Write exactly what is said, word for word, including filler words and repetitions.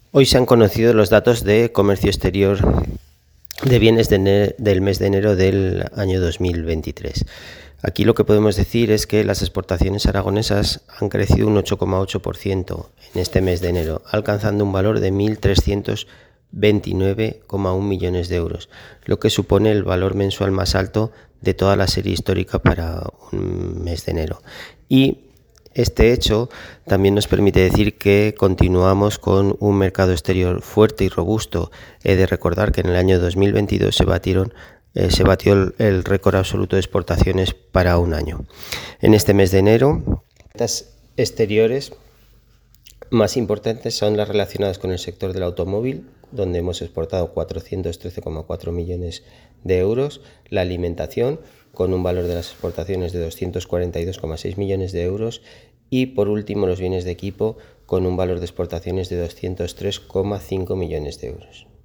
Hoy se han conocido los datos de comercio exterior de bienes de del mes de enero del año dos mil veintitrés. Aquí lo que podemos decir es que las exportaciones aragonesas han crecido un ocho coma ocho por ciento en este mes de enero, alcanzando un valor de mil trescientos veintinueve coma uno millones de euros, lo que supone el valor mensual más alto de toda la serie histórica para un mes de enero. Y este hecho también nos permite decir que continuamos con un mercado exterior fuerte y robusto. He de recordar que en el año dos mil veintidós se batieron eh, se batió el, el récord absoluto de exportaciones para un año. En este mes de enero, las exteriores más importantes son las relacionadas con el sector del automóvil, donde hemos exportado cuatrocientos trece coma cuatro millones de euros, la alimentación, con un valor de las exportaciones de doscientos cuarenta y dos coma seis millones de euros, y por último los bienes de equipo, con un valor de exportaciones de doscientos tres coma cinco millones de euros.